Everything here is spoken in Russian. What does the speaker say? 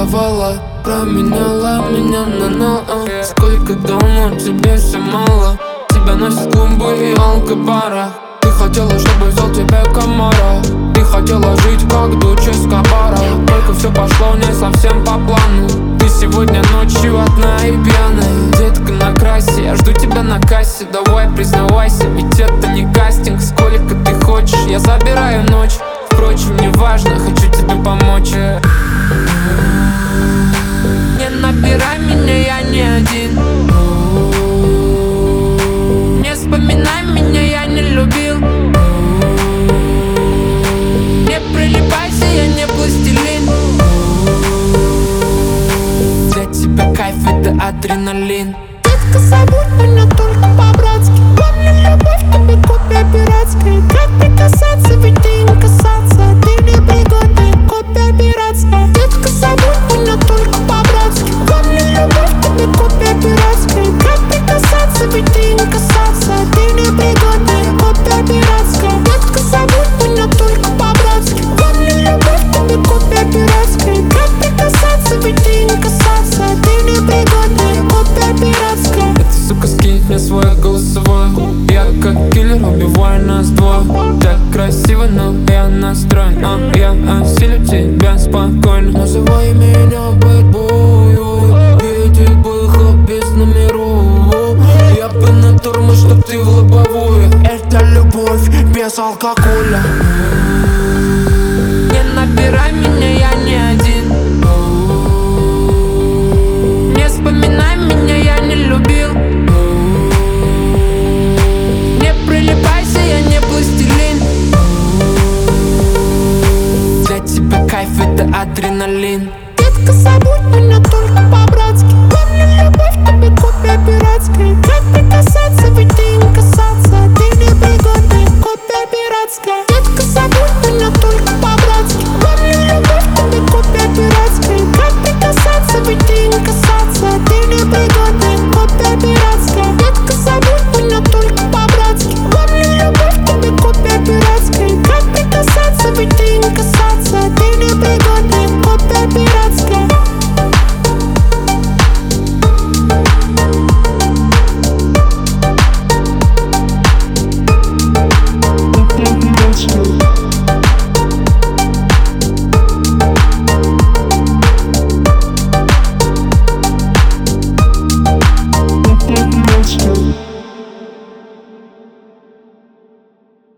целовала, променяла меня на Сколько дома, тебе все мало. Тебя носят клумбы и алкобара. Ты хотела, чтобы взял тебе комара. Ты хотела жить как дочь Эскобара. Только все пошло не совсем по плану. Ты сегодня ночью одна и пьяная. Детка, накрасься, я жду тебя на кассе. Давай признавайся, ведь это не кастинг. Сколько ты хочешь, я забираю ночь. Впрочем, не важно, хочу тебе помочь. Не набирай меня, я не один. Не вспоминай меня, я не любил. Не прилипайся, я не пластилин. Для тебя кайф — это адреналин. Детка, забудь меня только по-братски. Помню, любовь тебе копия пиратская. Как прикасаться, ведь ты им касаться. Ты непригодная, копия пиратская. Детка, забудь меня только по-братски. Помню, любовь тебе копия пиратская. Как прикасаться, ведь ты им касаться. Ты непригодная, копия пиратская. Детка, забудь меня только по-братски. Помню, любовь тебе копия пиратская. Как прикасаться, ведь ты им касаться. Ты непригодная, копия пиратская. Сука, скинь мне свой голосовой. Я как киллер, убиваю нас двое. Так красиво, но я настроен. Я осилю тебя спокойно. Называй меня бэтбою. Этих бэхов без номеров. Я бы на тормоз, чтоб ты в лобовую. Это любовь без алкоголя. Не набирай меня, я не один. Не вспоминай меня, я не любил. Не прилипайся, я не пластилин. Для тебя кайф — это адреналин. Детка, забудь меня только по-братски. Помню, любовь тебе копия пиратская. Как прикасаться, ведь ты